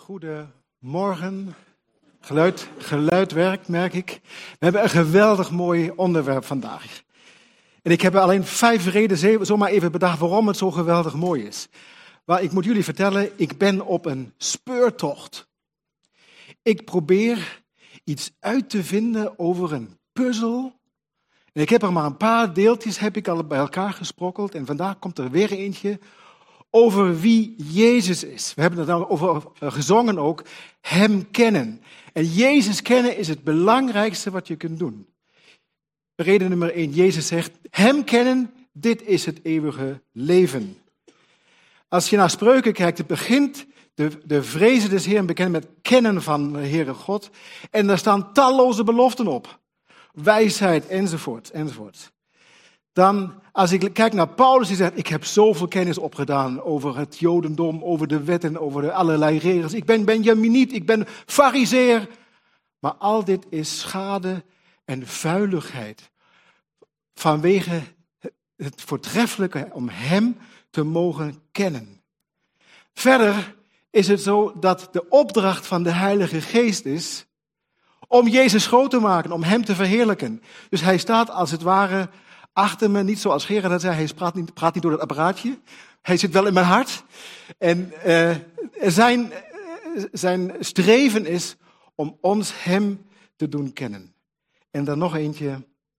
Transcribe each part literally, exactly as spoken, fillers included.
Goedemorgen. Geluid, geluid werkt, merk ik. We hebben een geweldig mooi onderwerp vandaag. En ik heb alleen vijf redenen zomaar even bedacht waarom het zo geweldig mooi is. Maar ik moet jullie vertellen, ik ben op een speurtocht. Ik probeer iets uit te vinden over een puzzel. En ik heb er maar een paar deeltjes heb ik al bij elkaar gesprokkeld. En vandaag komt er weer eentje over wie Jezus is. We hebben het nou over gezongen ook. Hem kennen. En Jezus kennen is het belangrijkste wat je kunt doen. Reden nummer één. Jezus zegt, hem kennen, dit is het eeuwige leven. Als je naar Spreuken kijkt, het begint de, de vrezen des Heeren bekend met kennen van de Heere God. En daar staan talloze beloften op. Wijsheid, enzovoort, enzovoort. Dan, als ik kijk naar Paulus, die zegt, ik heb zoveel kennis opgedaan over het Jodendom, over de wetten, over de allerlei regels. Ik ben Benjaminiet, ik ben Farizeer. Maar al dit is schade en vuiligheid. Vanwege het voortreffelijke om hem te mogen kennen. Verder is het zo dat de opdracht van de Heilige Geest is om Jezus groot te maken, om hem te verheerlijken. Dus hij staat als het ware achter me, niet zoals Gerard dat zei, hij praat niet, praat niet door het apparaatje. Hij zit wel in mijn hart. En uh, zijn, zijn streven is om ons hem te doen kennen. En dan nog eentje.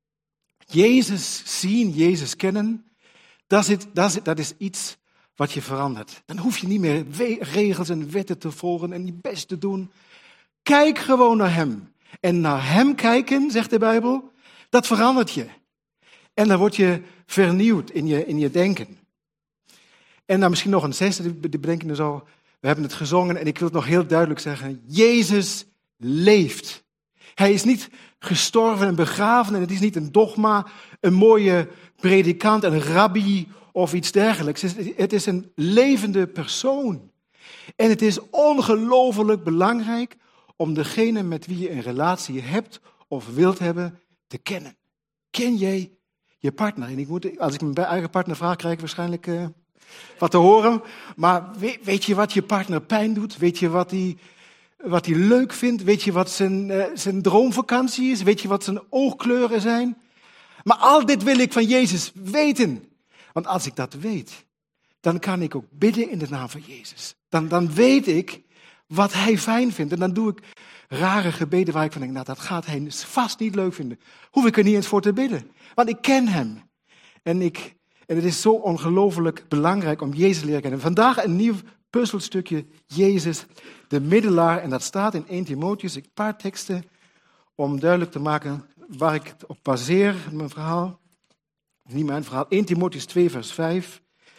Jezus zien, Jezus kennen, dat is, dat is, dat is iets wat je verandert. Dan hoef je niet meer regels en wetten te volgen en je best te doen. Kijk gewoon naar hem. En naar hem kijken, zegt de Bijbel, dat verandert je. En dan word je vernieuwd in je, in je denken. En dan misschien nog een zesde, die bedenken zo. We hebben het gezongen en ik wil het nog heel duidelijk zeggen. Jezus leeft. Hij is niet gestorven en begraven en het is niet een dogma, een mooie predikant, een rabbi of iets dergelijks. Het is een levende persoon. En het is ongelooflijk belangrijk om degene met wie je een relatie hebt of wilt hebben te kennen. Ken jij je partner? En ik moet, als ik mijn eigen partner vraag, krijg ik waarschijnlijk uh, wat te horen. Maar weet, weet je wat je partner pijn doet? Weet je wat hij, wat hij leuk vindt? Weet je wat zijn, uh, zijn droomvakantie is? Weet je wat zijn oogkleuren zijn? Maar al dit wil ik van Jezus weten. Want als ik dat weet, dan kan ik ook bidden in de naam van Jezus. Dan, dan weet ik wat hij fijn vindt. En dan doe ik rare gebeden waar ik van denk, nou dat gaat hij vast niet leuk vinden. Hoef ik er niet eens voor te bidden. Want ik ken hem. En, ik, en het is zo ongelooflijk belangrijk om Jezus te leren kennen. Vandaag een nieuw puzzelstukje, Jezus, de middelaar. En dat staat in Eerste Timotheüs, een paar teksten, om duidelijk te maken waar ik het op baseer, mijn verhaal. Niet mijn verhaal, Eerste Timotheüs twee vers vijf.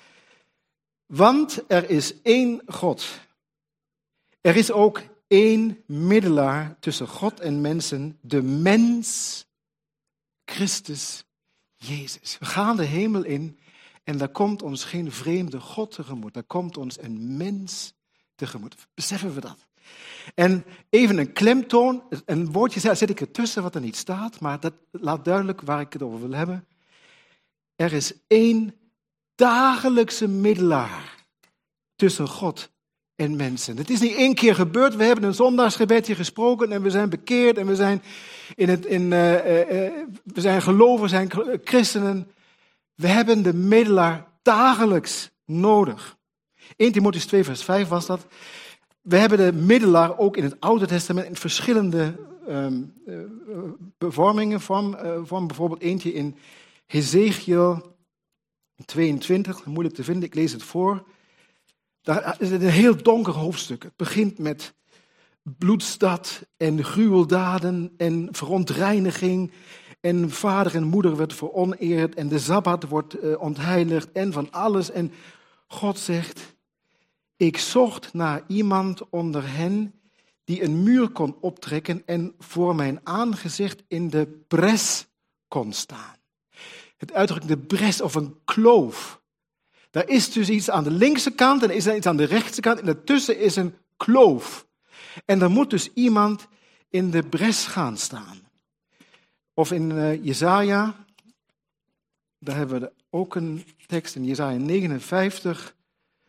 Want er is één God. Er is ook één middelaar tussen God en mensen, de mens, Christus Jezus. We gaan de hemel in en daar komt ons geen vreemde God tegemoet. Daar komt ons een mens tegemoet. Beseffen we dat? En even een klemtoon, een woordje zet ik ertussen wat er niet staat, maar dat laat duidelijk waar ik het over wil hebben. Er is één dagelijkse middelaar tussen God en mensen. Het is niet één keer gebeurd. We hebben een zondagsgebedje gesproken en we zijn bekeerd en we zijn, in het, in, uh, uh, uh, we zijn geloven, we zijn christenen. We hebben de middelaar dagelijks nodig. Eerste Timotheüs twee vers vijf was dat. We hebben de middelaar ook in het Oude Testament in verschillende um, uh, bevormingen. Vorm, uh, vorm bijvoorbeeld eentje in Hesekiel tweeëntwintig, moeilijk te vinden, ik lees het voor. Daar is het een heel donker hoofdstuk. Het begint met bloedstad en gruweldaden en verontreiniging. En vader en moeder werd veroneerd en de Sabbat wordt uh, ontheiligd en van alles. En God zegt, ik zocht naar iemand onder hen die een muur kon optrekken en voor mijn aangezicht in de bres kon staan. Het uitdrukking de bres of een kloof. Daar is dus iets aan de linkse kant en er is iets aan de rechtse kant. En daartussen is een kloof. En er moet dus iemand in de bres gaan staan. Of in uh, Jesaja, daar hebben we ook een tekst in Jesaja negenenvijftig.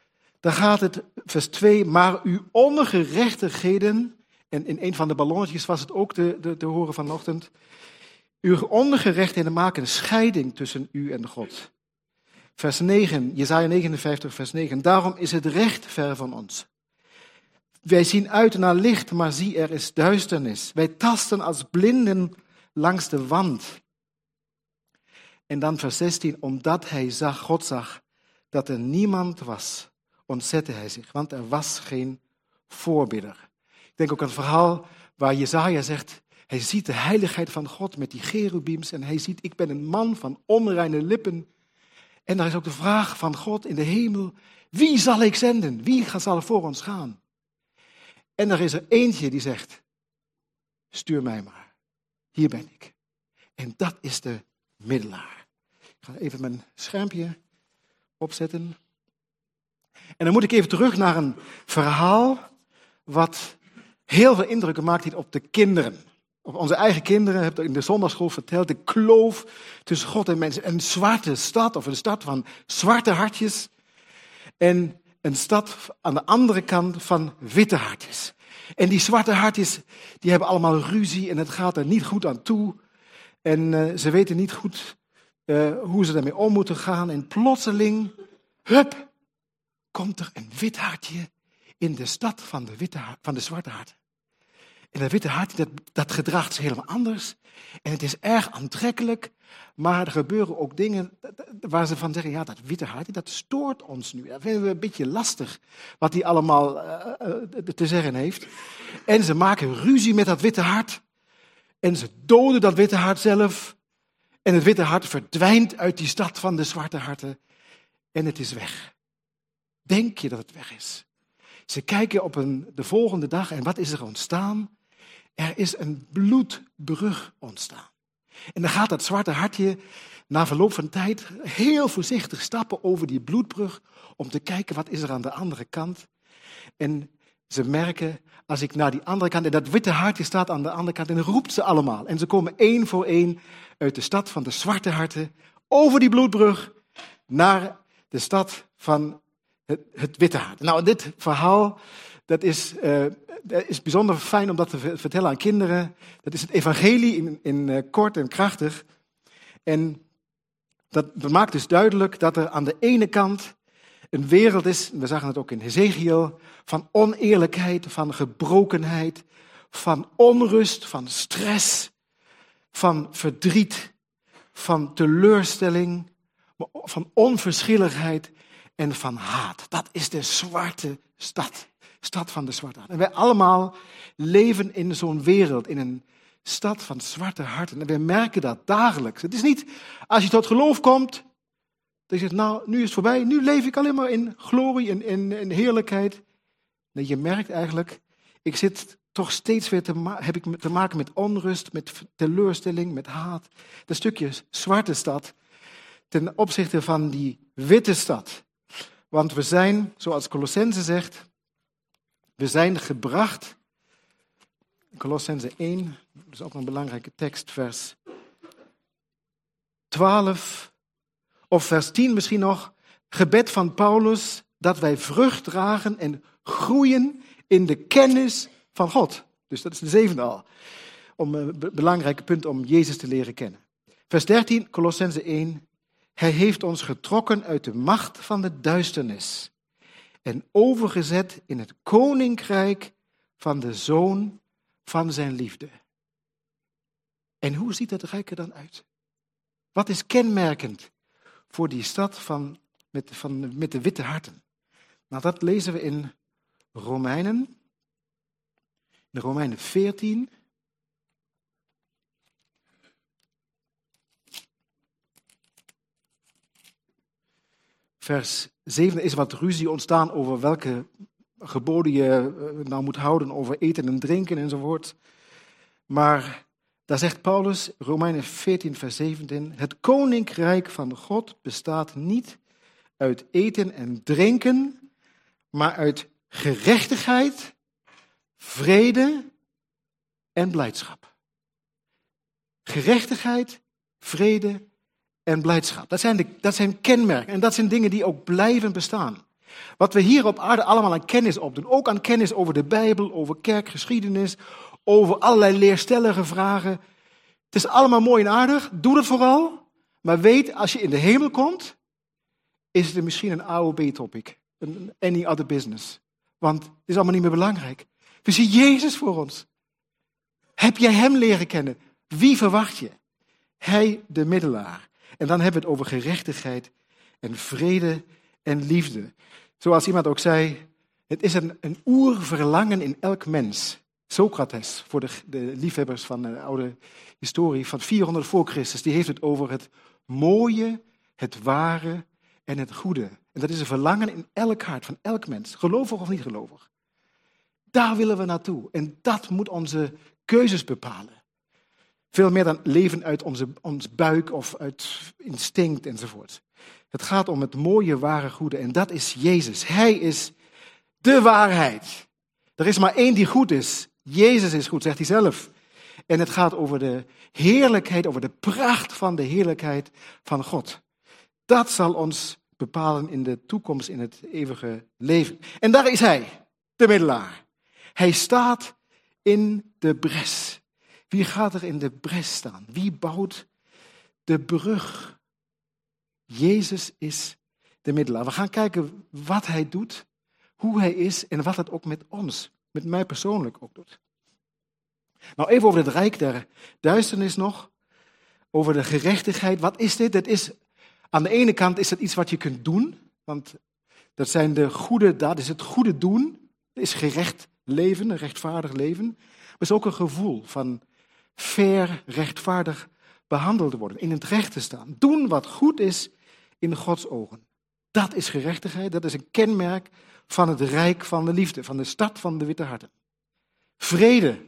Dan gaat het, vers twee, maar uw ongerechtigheden, en in een van de ballonnetjes was het ook te, te, te horen vanochtend, uw ongerechtigheden maken een scheiding tussen u en God. Vers negen, Jesaja negenenvijftig, vers negen, daarom is het recht ver van ons. Wij zien uit naar licht, maar zie, er is duisternis. Wij tasten als blinden langs de wand. En dan vers zestien, omdat hij zag, God zag, dat er niemand was, ontzette hij zich, want er was geen voorbidder. Ik denk ook aan het verhaal waar Jesaja zegt, hij ziet de heiligheid van God met die cherubims en hij ziet, ik ben een man van onreine lippen. En daar is ook de vraag van God in de hemel, wie zal ik zenden? Wie zal er voor ons gaan? En er is er eentje die zegt, stuur mij maar, hier ben ik. En dat is de middelaar. Ik ga even mijn schermpje opzetten. En dan moet ik even terug naar een verhaal wat heel veel indruk maakt heeft op de kinderen. Op onze eigen kinderen, heb ik in de zondagschool verteld, de kloof tussen God en mensen. Een zwarte stad, of een stad van zwarte hartjes. En een stad aan de andere kant van witte hartjes. En die zwarte hartjes, die hebben allemaal ruzie en het gaat er niet goed aan toe. En uh, ze weten niet goed uh, hoe ze daarmee om moeten gaan. En plotseling, hup, komt er een wit hartje in de stad van de, witte, van de zwarte harten. En dat witte hartje, dat, dat gedraagt zich helemaal anders. En het is erg aantrekkelijk, maar er gebeuren ook dingen waar ze van zeggen, ja, dat witte hartje, dat stoort ons nu. Dat vinden we een beetje lastig, wat hij allemaal uh, uh, te zeggen heeft. En ze maken ruzie met dat witte hart. En ze doden dat witte hart zelf. En het witte hart verdwijnt uit die stad van de zwarte harten. En het is weg. Denk je dat het weg is? Ze kijken op een, de volgende dag en wat is er ontstaan? Er is een bloedbrug ontstaan. En dan gaat dat zwarte hartje na verloop van tijd heel voorzichtig stappen over die bloedbrug om te kijken wat is er aan de andere kant. En ze merken, als ik naar die andere kant, en dat witte hartje staat aan de andere kant, en dan roept ze allemaal. En ze komen één voor één uit de stad van de zwarte harten, over die bloedbrug, naar de stad van het, het witte hart. Nou, dit verhaal, dat is, uh, dat is bijzonder fijn om dat te vertellen aan kinderen. Dat is het evangelie in, in uh, kort en krachtig. En dat, dat maakt dus duidelijk dat er aan de ene kant een wereld is, we zagen het ook in Hezekiel, van oneerlijkheid, van gebrokenheid, van onrust, van stress, van verdriet, van teleurstelling, van onverschilligheid en van haat. Dat is de zwarte stad, stad van de zwarte hart. En wij allemaal leven in zo'n wereld, in een stad van zwarte harten. En wij merken dat dagelijks. Het is niet, als je tot geloof komt, dat je zegt, nou, nu is het voorbij, nu leef ik alleen maar in glorie en in, in, in heerlijkheid. Nee, je merkt eigenlijk, ik zit toch steeds weer te, ma- heb ik te maken met onrust, met teleurstelling, met haat. Dat stukje zwarte stad ten opzichte van die witte stad. Want we zijn, zoals Colossense zegt, we zijn gebracht, Colossense één, dat is ook een belangrijke tekst, vers twaalf, of vers tien misschien nog, gebed van Paulus, dat wij vrucht dragen en groeien in de kennis van God. Dus dat is de zevende al. Om een belangrijke punt om Jezus te leren kennen. Vers dertien, Colossense één. Hij heeft ons getrokken uit de macht van de duisternis en overgezet in het koninkrijk van de Zoon van zijn liefde. En hoe ziet dat rijk er dan uit? Wat is kenmerkend voor die stad van, met, van, met de witte harten? Nou, dat lezen we in Romeinen, in Romeinen veertien. Vers zeven is wat ruzie ontstaan over welke geboden je nou moet houden, over eten en drinken enzovoort. Maar daar zegt Paulus, Romeinen veertien, vers zeventien, het koninkrijk van God bestaat niet uit eten en drinken, maar uit gerechtigheid, vrede en blijdschap. Gerechtigheid, vrede en blijdschap. Dat zijn, de, dat zijn kenmerken en dat zijn dingen die ook blijven bestaan. Wat we hier op aarde allemaal aan kennis opdoen, ook aan kennis over de Bijbel, over kerkgeschiedenis, over allerlei leerstellige vragen. Het is allemaal mooi en aardig, doe dat vooral. Maar weet, als je in de hemel komt, is het misschien een A O B-topic. Een any other business. Want het is allemaal niet meer belangrijk. We zien Jezus voor ons. Heb jij hem leren kennen? Wie verwacht je? Hij, de middelaar. En dan hebben we het over gerechtigheid en vrede en liefde. Zoals iemand ook zei, het is een, een oerverlangen in elk mens. Socrates, voor de, de liefhebbers van de oude historie, van vierhonderd voor Christus, die heeft het over het mooie, het ware en het goede. En dat is een verlangen in elk hart, van elk mens, gelovig of niet gelovig. Daar willen we naartoe. En dat moet onze keuzes bepalen. Veel meer dan leven uit onze, ons buik of uit instinct enzovoort. Het gaat om het mooie, ware, goede. En dat is Jezus. Hij is de waarheid. Er is maar één die goed is. Jezus is goed, zegt hij zelf. En het gaat over de heerlijkheid, over de pracht van de heerlijkheid van God. Dat zal ons bepalen in de toekomst, in het eeuwige leven. En daar is hij, de middelaar. Hij staat in de bres. Wie gaat er in de bres staan? Wie bouwt de brug? Jezus is de middelaar. We gaan kijken wat hij doet, hoe hij is en wat het ook met ons, met mij persoonlijk ook doet. Nou, even over het rijk der duisternis nog. Over de gerechtigheid. Wat is dit? Dat is, aan de ene kant is het iets wat je kunt doen. Want dat zijn de goede, dat is het goede doen. Dat is gerecht leven, een rechtvaardig leven. Maar het is ook een gevoel van fair, rechtvaardig behandeld worden. In het recht te staan. Doen wat goed is in Gods ogen. Dat is gerechtigheid. Dat is een kenmerk van het rijk van de liefde. Van de stad van de witte harten. Vrede.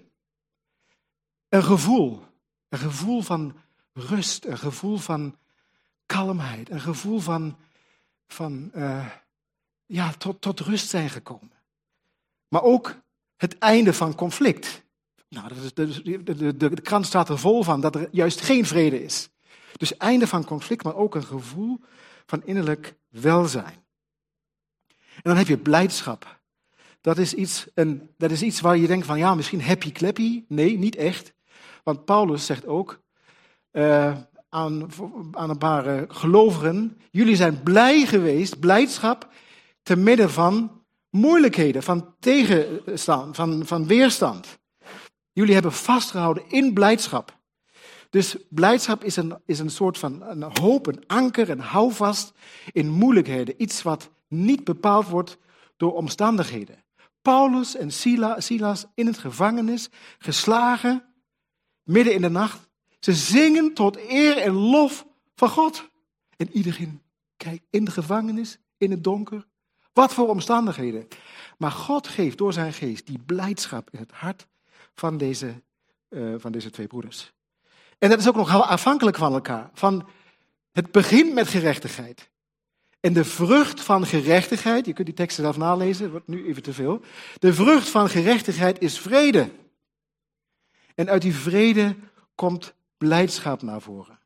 Een gevoel. Een gevoel van rust. Een gevoel van kalmheid. Een gevoel van, van uh, ja, tot, tot rust zijn gekomen. Maar ook het einde van conflict. Nou, de, de, de, de, de krant staat er vol van dat er juist geen vrede is. Dus einde van conflict, maar ook een gevoel van innerlijk welzijn. En dan heb je blijdschap. Dat is iets, een, dat is iets waar je denkt van, ja, misschien happy clappy. Nee, niet echt. Want Paulus zegt ook uh, aan, aan een paar uh, gelovigen, jullie zijn blij geweest, blijdschap, te midden van moeilijkheden, van tegenstand, van, van weerstand. Jullie hebben vastgehouden in blijdschap. Dus blijdschap is een, is een soort van een hoop, een anker, een houvast in moeilijkheden. Iets wat niet bepaald wordt door omstandigheden. Paulus en Sila, Silas in het gevangenis, geslagen, midden in de nacht. Ze zingen tot eer en lof van God. En iedereen kijkt in de gevangenis, in het donker. Wat voor omstandigheden. Maar God geeft door zijn geest die blijdschap in het hart van deze, uh, van deze twee broeders. En dat is ook nog afhankelijk van elkaar. Van, het begint met gerechtigheid. En de vrucht van gerechtigheid, je kunt die teksten zelf nalezen, wordt nu even te veel. De vrucht van gerechtigheid is vrede. En uit die vrede komt blijdschap naar voren.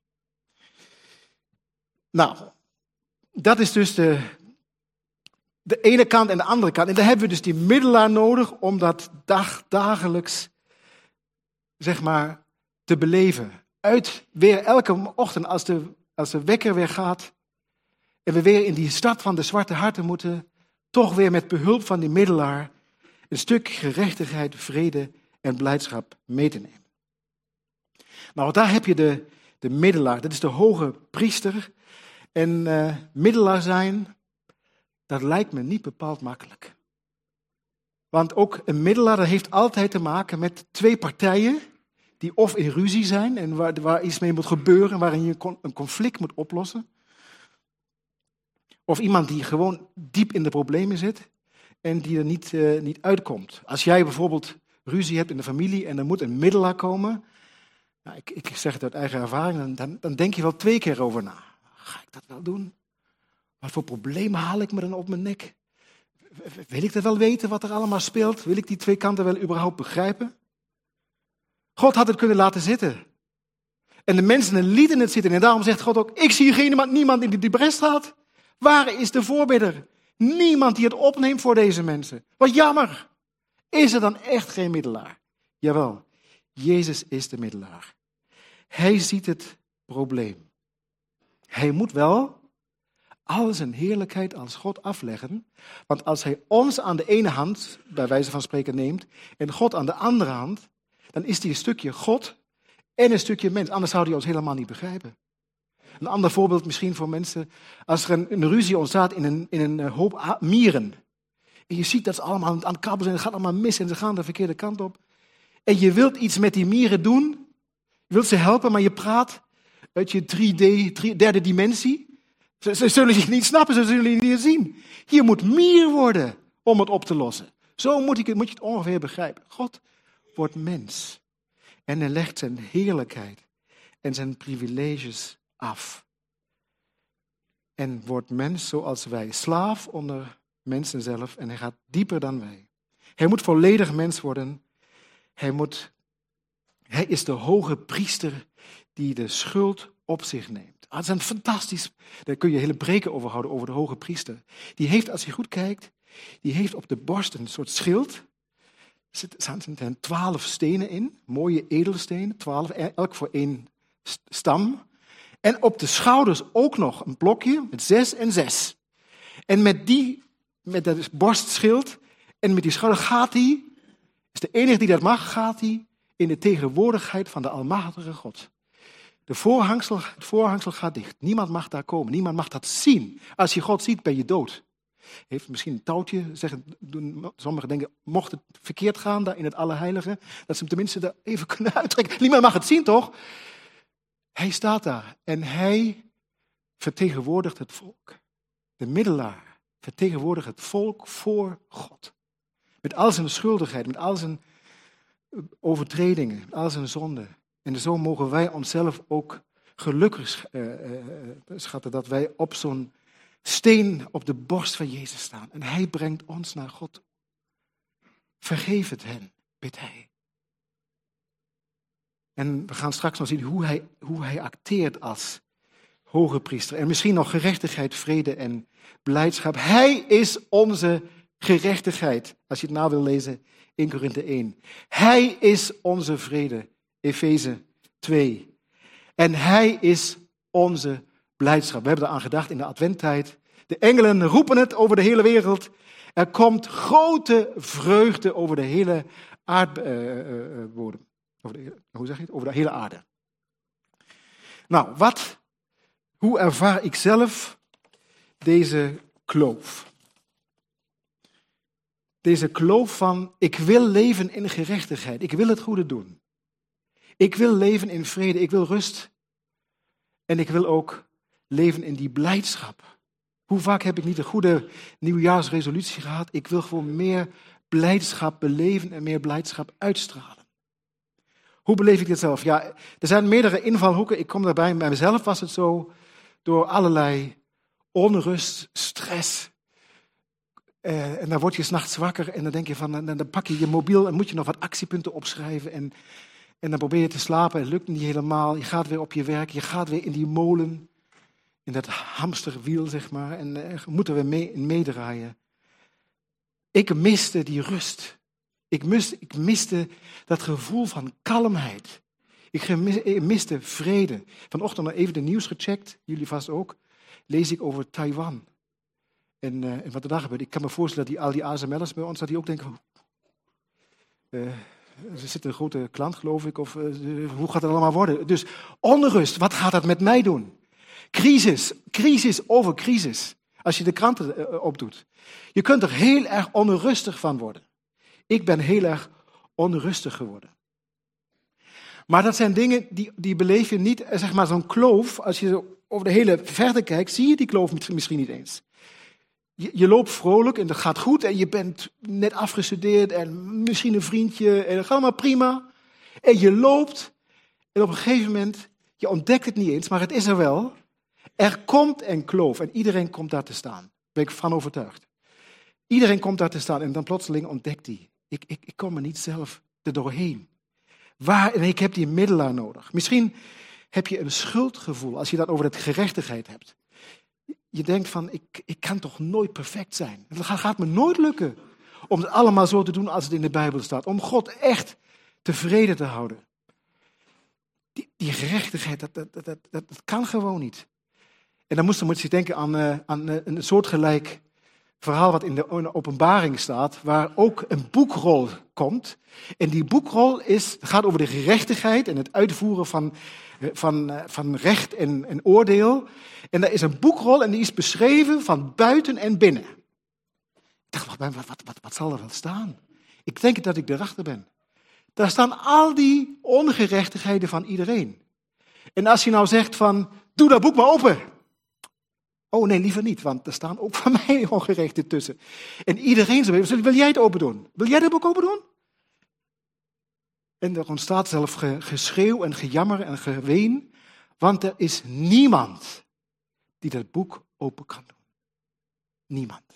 Nou, dat is dus de, de ene kant en de andere kant. En daar hebben we dus die middelaar nodig om dat dag, dagelijks, zeg maar, te beleven. Uit weer elke ochtend als de, als de wekker weer gaat en we weer in die stad van de zwarte harten moeten, toch weer met behulp van die middelaar een stuk gerechtigheid, vrede en blijdschap mee te nemen. Nou, daar heb je de, de middelaar, dat is de hoge priester. En uh, middelaar zijn, dat lijkt me niet bepaald makkelijk. Want ook een middelaar dat heeft altijd te maken met twee partijen die of in ruzie zijn en waar, waar iets mee moet gebeuren, waarin je een conflict moet oplossen. Of iemand die gewoon diep in de problemen zit en die er niet, uh, niet uitkomt. Als jij bijvoorbeeld ruzie hebt in de familie en er moet een middelaar komen, nou, ik, ik zeg het uit eigen ervaring, dan, dan denk je wel twee keer over na. Ga ik dat wel doen? Wat voor problemen haal ik me dan op mijn nek? Wil ik dat wel weten wat er allemaal speelt? Wil ik die twee kanten wel überhaupt begrijpen? God had het kunnen laten zitten. En de mensen lieten het zitten. En daarom zegt God ook, ik zie geen, niemand in die bres staat. Waar is de voorbidder? Niemand die het opneemt voor deze mensen. Wat jammer. Is er dan echt geen middelaar? Jawel, Jezus is de middelaar. Hij ziet het probleem. Hij moet wel al zijn heerlijkheid als God afleggen. Want als hij ons aan de ene hand, bij wijze van spreken, neemt en God aan de andere hand, dan is hij een stukje God en een stukje mens. Anders zou hij ons helemaal niet begrijpen. Een ander voorbeeld misschien voor mensen. Als er een, een ruzie ontstaat in een, in een hoop mieren. En je ziet dat ze allemaal aan het kabbelen zijn. Het gaat allemaal mis en ze gaan de verkeerde kant op. En je wilt iets met die mieren doen. Je wilt ze helpen, maar je praat uit je drie D, drie, derde dimensie. Ze, ze zullen je niet snappen, ze zullen je niet zien. Hier moet mier worden om het op te lossen. Zo moet, ik, moet je het ongeveer begrijpen. God wordt mens. En hij legt zijn heerlijkheid en zijn privileges af. En wordt mens zoals wij. Slaaf onder mensen zelf. En hij gaat dieper dan wij. Hij moet volledig mens worden. Hij, moet, hij is de hoge priester die de schuld op zich neemt. Dat is een fantastisch, daar kun je hele preken over houden, over de hoge priester. Die heeft, als je goed kijkt, die heeft op de borst een soort schild. Er zitten twaalf stenen in, mooie edelstenen, twaalf, elk voor één stam. En op de schouders ook nog een blokje met zes en zes. En met die, met dat borstschild en met die schouder gaat hij, is de enige die dat mag, gaat hij in de tegenwoordigheid van de almachtige God. De voorhangsel, het voorhangsel gaat dicht. Niemand mag daar komen. Niemand mag dat zien. Als je God ziet, ben je dood. Heeft misschien een touwtje, zeggen, doen, sommigen denken, mocht het verkeerd gaan daar in het Allerheilige, dat ze hem tenminste daar even kunnen uittrekken. Niemand mag het zien, toch? Hij staat daar en hij vertegenwoordigt het volk. De middelaar vertegenwoordigt het volk voor God. Met al zijn schuldigheid, met al zijn overtredingen, met al zijn zonden. En zo mogen wij onszelf ook gelukkig uh, uh, schatten dat wij op zo'n steen op de borst van Jezus staan. En hij brengt ons naar God toe. Vergeef het hen, bidt hij. En we gaan straks nog zien hoe hij, hoe hij acteert als hoge priester. En misschien nog gerechtigheid, vrede en blijdschap. Hij is onze gerechtigheid. Als je het nou wil lezen, in Korinthe één. Hij is onze vrede. Efeze twee. En hij is onze blijdschap. We hebben eraan gedacht in de adventtijd. De engelen roepen het over de hele wereld. Er komt grote vreugde over de hele aardbodem. Uh, uh, hoe zeg je het? Over de hele aarde. Nou, wat, hoe ervaar ik zelf deze kloof? Deze kloof van, ik wil leven in gerechtigheid. Ik wil het goede doen. Ik wil leven in vrede, ik wil rust. En ik wil ook leven in die blijdschap. Hoe vaak heb ik niet een goede nieuwjaarsresolutie gehad? Ik wil gewoon meer blijdschap beleven en meer blijdschap uitstralen. Hoe beleef ik dit zelf? Ja, er zijn meerdere invalhoeken. Ik kom daarbij, bij mezelf was het zo, door allerlei onrust, stress. Uh, en dan word je 's nachts wakker en dan denk je van, dan, dan pak je je mobiel en moet je nog wat actiepunten opschrijven. En En dan probeer je te slapen, het lukt niet helemaal. Je gaat weer op je werk, je gaat weer in die molen. In dat hamsterwiel, zeg maar. En uh, moeten we mee, meedraaien. Ik miste die rust. Ik miste, ik miste dat gevoel van kalmheid. Ik, gemis, ik miste vrede. Vanochtend nog even de nieuws gecheckt, jullie vast ook. Lees ik over Taiwan. En, uh, en wat er daar gebeurt. Ik kan me voorstellen dat die, al die A S M L'ers bij ons, dat die ook denken... Uh, Er zit een grote klant, geloof ik, of uh, hoe gaat het allemaal worden? Dus onrust, wat gaat dat met mij doen? Crisis, crisis over crisis. Als je de kranten uh, opdoet. Je kunt er heel erg onrustig van worden. Ik ben heel erg onrustig geworden. Maar dat zijn dingen, die, die beleef je niet, zeg maar zo'n kloof. Als je over de hele verte kijkt, zie je die kloof misschien niet eens. Je, je loopt vrolijk en dat gaat goed en je bent net afgestudeerd en misschien een vriendje en dat gaat allemaal prima. En je loopt en op een gegeven moment, je ontdekt het niet eens, maar het is er wel. Er komt een kloof en iedereen komt daar te staan. Daar ben ik van overtuigd. Iedereen komt daar te staan en dan plotseling ontdekt hij. Ik, ik, ik kom er niet zelf er doorheen. Waar, en ik heb die middelaar nodig. Misschien heb je een schuldgevoel als je dat over de gerechtigheid hebt. je denkt van, ik, ik kan toch nooit perfect zijn. Het gaat, gaat me nooit lukken om het allemaal zo te doen als het in de Bijbel staat. Om God echt tevreden te houden. Die, die gerechtigheid, dat, dat, dat, dat, dat kan gewoon niet. En dan moest, dan moet je denken aan, uh, aan uh, een soortgelijk verhaal wat in de, in de openbaring staat, waar ook een boekrol komt. En die boekrol is, gaat over de gerechtigheid en het uitvoeren van, van, uh, van recht en, en oordeel. En daar is een boekrol en die is beschreven van buiten en binnen. Ik dacht, wat, wat, wat, wat zal er wel staan? Ik denk dat ik erachter ben. Daar staan al die ongerechtigheden van iedereen. En als je nou zegt van, doe dat boek maar open. Oh nee, liever niet, want er staan ook van mij ongerechten tussen. En iedereen zegt, wil jij het open doen? Wil jij dat boek open doen? En er ontstaat zelf geschreeuw en gejammer en geween, want er is niemand die dat boek open kan doen. Niemand.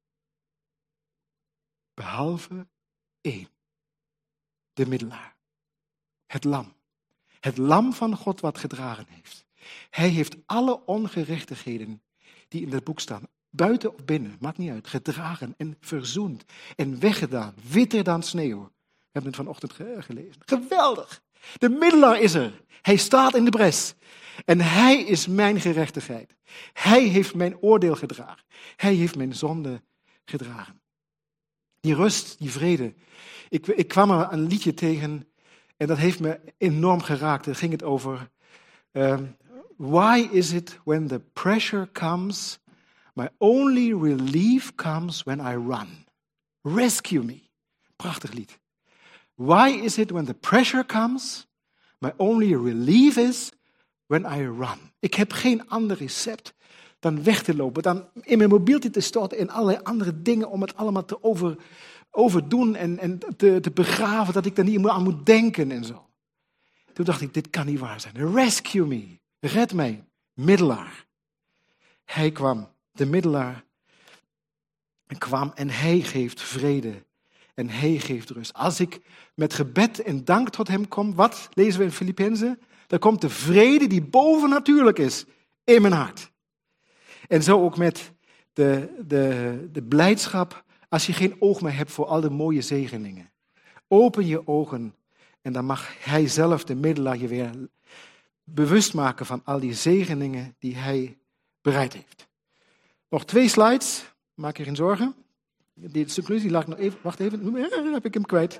Behalve één. De middelaar. Het lam. Het lam van God wat gedragen heeft. Hij heeft alle ongerechtigheden die in dat boek staan, buiten of binnen, maakt niet uit, gedragen en verzoend en weggedaan, witter dan sneeuw. We hebben het vanochtend gelezen. Geweldig. De middelaar is er. Hij staat in de bres. En hij is mijn gerechtigheid. Hij heeft mijn oordeel gedragen. Hij heeft mijn zonde gedragen. Die rust, die vrede. Ik, ik kwam er een liedje tegen en dat heeft me enorm geraakt. Daar ging het over. Um, Why is it when the pressure comes, my only relief comes when I run? Rescue me. Prachtig lied. Why is it when the pressure comes, my only relief is when I run? Ik heb geen ander recept dan weg te lopen, dan in mijn mobieltje te storten en allerlei andere dingen om het allemaal te over, overdoen en, en te, te begraven, dat ik daar niet meer aan moet denken en zo. Toen dacht ik, dit kan niet waar zijn. Rescue me. Red mij, middelaar. Hij kwam, de middelaar, kwam en hij geeft vrede en hij geeft rust. Als ik met gebed en dank tot hem kom, wat lezen we in Filippenzen? Dan komt de vrede die bovennatuurlijk is in mijn hart. En zo ook met de, de, de blijdschap als je geen oog meer hebt voor al de mooie zegeningen. Open je ogen en dan mag hij zelf, de middelaar, je weer bewust maken van al die zegeningen die hij bereid heeft. Nog twee slides, maak je geen zorgen. Die conclusie laat ik nog even, wacht even, dan heb ik hem kwijt.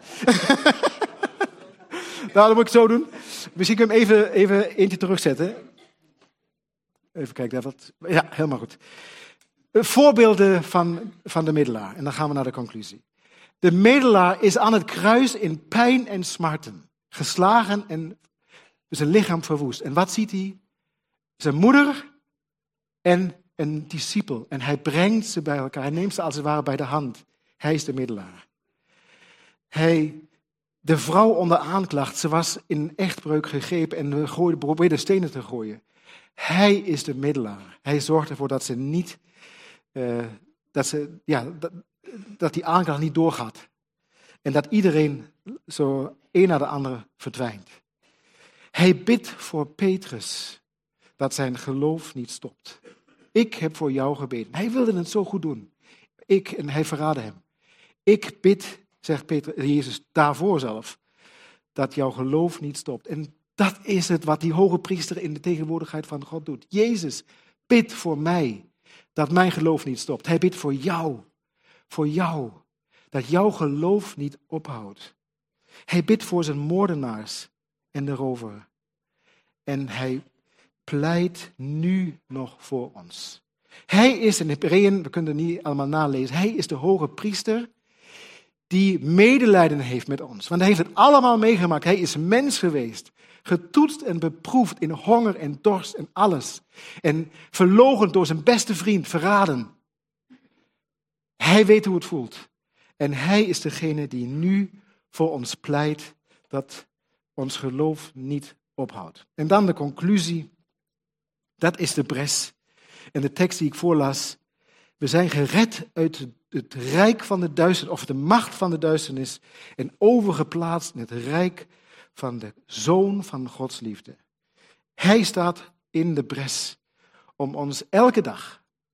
Nou, dat moet ik zo doen. Misschien kun je hem even, even eentje terugzetten. Even kijken, wat. Ja, helemaal goed. Voorbeelden van, van de middelaar. En dan gaan we naar de conclusie. De middelaar is aan het kruis in pijn en smarten. Geslagen en zijn lichaam verwoest. En wat ziet hij? Zijn moeder en een discipel. En hij brengt ze bij elkaar. Hij neemt ze als het ware bij de hand. Hij is de middelaar. Hij, de vrouw onder aanklacht, ze was in echtbreuk gegrepen en gooide, probeerde stenen te gooien. Hij is de middelaar. Hij zorgt ervoor dat ze niet, uh, dat, ze, ja, dat, dat die aanklacht niet doorgaat. En dat iedereen zo een na de andere verdwijnt. Hij bidt voor Petrus dat zijn geloof niet stopt. Ik heb voor jou gebeden. Hij wilde het zo goed doen. Ik, en hij verraadde hem. Ik bid, zegt Petrus, Jezus daarvoor zelf, dat jouw geloof niet stopt. En dat is het wat die hoge priester in de tegenwoordigheid van God doet. Jezus, bid voor mij dat mijn geloof niet stopt. Hij bidt voor jou, voor jou, dat jouw geloof niet ophoudt. Hij bidt voor zijn moordenaars en de rover. En hij pleit nu nog voor ons. Hij is in Hebreeën, we kunnen het niet allemaal nalezen, hij is de hoge priester die medelijden heeft met ons. Want hij heeft het allemaal meegemaakt. Hij is mens geweest, getoetst en beproefd in honger en dorst en alles. En verloochend door zijn beste vriend, verraden. Hij weet hoe het voelt. En hij is degene die nu voor ons pleit dat ons geloof niet ophoudt. En dan de conclusie. Dat is de bres. En de tekst die ik voorlas. We zijn gered uit het rijk van de duisternis, of de macht van de duisternis, en overgeplaatst in het rijk van de Zoon van Gods liefde. Hij staat in de bres om ons elke dag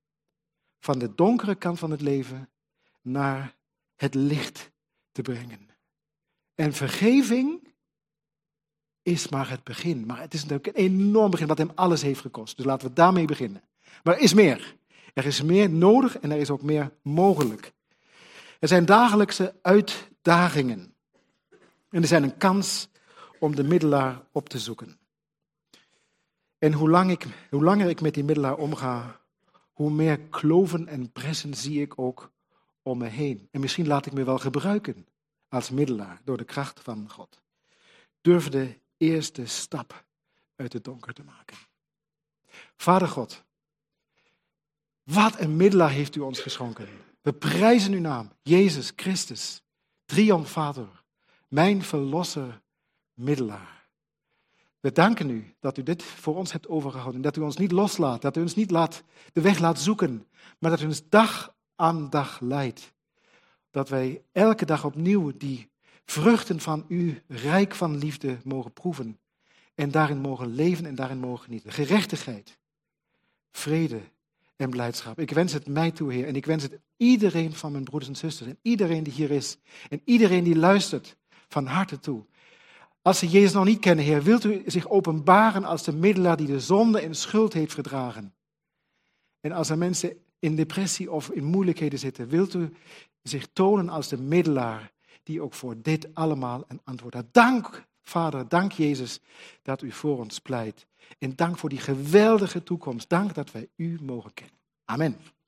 van de donkere kant van het leven naar het licht te brengen. En vergeving is maar het begin. Maar het is natuurlijk een enorm begin wat hem alles heeft gekost. Dus laten we daarmee beginnen. Maar er is meer. Er is meer nodig en er is ook meer mogelijk. Er zijn dagelijkse uitdagingen. En er zijn een kans om de middelaar op te zoeken. En hoe, lang ik, hoe langer ik met die middelaar omga, hoe meer kloven en pressen zie ik ook om me heen. En misschien laat ik me wel gebruiken als middelaar door de kracht van God. Durf de eerste stap uit het donker te maken. Vader God, wat een middelaar heeft u ons geschonken. We prijzen uw naam, Jezus Christus, triomfator, mijn verlosser, middelaar. We danken u dat u dit voor ons hebt overgehouden, dat u ons niet loslaat, dat u ons niet laat, de weg laat zoeken, maar dat u ons dag aan dag leidt. Dat wij elke dag opnieuw die vruchten van u, rijk van liefde, mogen proeven en daarin mogen leven en daarin mogen genieten. Gerechtigheid, vrede en blijdschap. Ik wens het mij toe, Heer, en ik wens het iedereen van mijn broeders en zusters en iedereen die hier is en iedereen die luistert van harte toe. Als ze Jezus nog niet kennen, Heer, wilt u zich openbaren als de middelaar die de zonde en schuld heeft gedragen. En als er mensen in depressie of in moeilijkheden zitten, wilt u zich tonen als de middelaar die ook voor dit allemaal een antwoord had. Dank, Vader, dank Jezus dat u voor ons pleit. En dank voor die geweldige toekomst. Dank dat wij u mogen kennen. Amen.